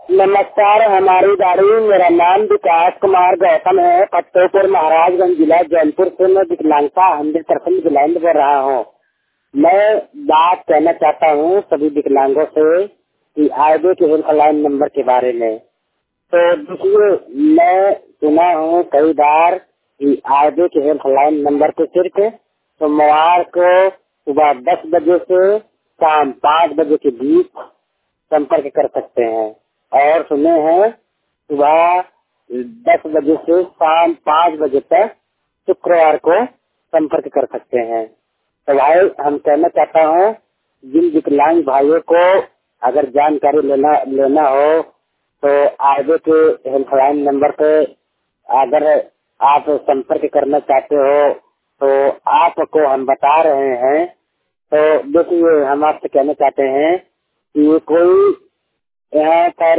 नमस्कार, हमारी गाड़ी। मेरा नाम विकास कुमार गौतम है। फतेहपुर महाराजगंज जिला जौनपुर से मैं विकलांगता 100% ब्लाइंड बोल रहा हूँ। मैं बात कहना चाहता हूँ सभी विकलांगों से कि आगे के हेल्पलाइन नंबर के बारे में। तो देखिए, मैं सुना हूँ कई बार कि आगे के हेल्पलाइन नंबर को सिर्फ सोमवार को सुबह 10 बजे से शाम 5 बजे के बीच संपर्क कर सकते हैं, और सुने हैं सुबह 10 बजे से शाम 5 बजे तक शुक्रवार को संपर्क कर सकते हैं। तो भाई, हम कहना चाहता हूँ जिन विकलांग भाइयों को अगर जानकारी लेना हो तो आगे के हेल्पलाइन नंबर पे अगर आप संपर्क करना चाहते हो तो आपको हम बता रहे हैं। तो देखिए, हम आपसे कहना चाहते हैं कि ये कोई यहाँ पर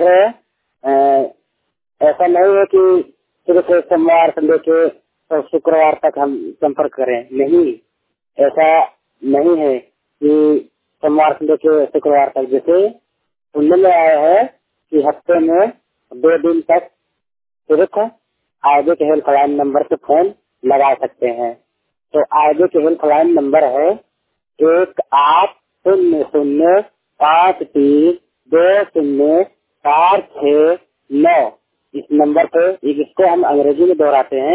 ऐसा नहीं है कि सिर्फ सोमवार से लेके तो शुक्रवार तक हम संपर्क करें। नहीं, ऐसा नहीं है कि सोमवार से लेके शुक्रवार तक। जैसे सुनने में आया है कि हफ्ते में 2 दिन तक सिर्फ आगे के हेल्पलाइन नंबर पे फोन लगा सकते हैं। तो आगे के हेल्पलाइन नंबर है 1800532046 इस नंबर पे, इसको हम अंग्रेजी में दोहराते हैं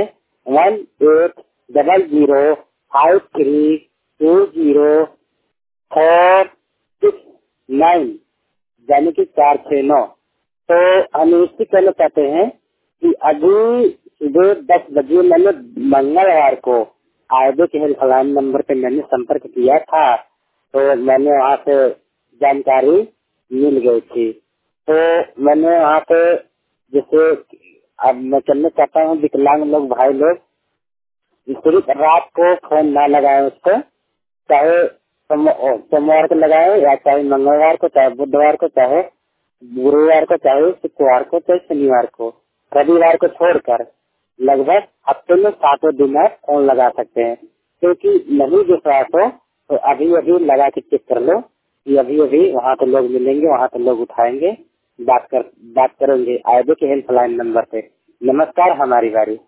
1800532046 यानी कि 469। तो हम इससे कहना चाहते हैं कि अभी सुबह 10 बजे मैंने मंगलवार को आगे के हेल्पलाइन नंबर पे मैंने संपर्क किया था, तो मैंने वहाँ से जानकारी मिल गई थी। तो मैंने वहाँ पे जैसे अब मैं कहना चाहता हूँ विकलांग लोग भाई लोग सिर्फ रात को फोन ना लगाए उसको, चाहे सोमवार को लगाए या चाहे मंगलवार को, चाहे बुधवार को, चाहे गुरुवार को, चाहे शुक्रवार को, चाहे शनिवार को, रविवार को छोड़कर लगभग हफ्ते में 7 दिन आप फोन लगा सकते हैं। क्योंकि नहीं विश्वास हो तो अभी अभी लगा के चेक कर लो कि अभी अभी वहाँ पे लोग मिलेंगे, वहाँ पे लोग उठाएंगे, बात करेंगे आगे के हेल्पलाइन नंबर पे। नमस्कार, हमारी बारी।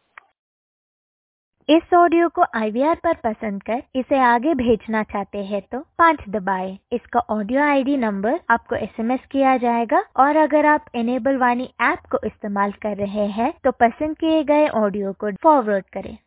इस ऑडियो को IVR पर पसंद कर इसे आगे भेजना चाहते हैं तो 5 दबाएं। इसका ऑडियो ID नंबर आपको SMS किया जाएगा, और अगर आप इनेबल वाणी ऐप को इस्तेमाल कर रहे हैं तो पसंद किए गए ऑडियो को फॉरवर्ड करें।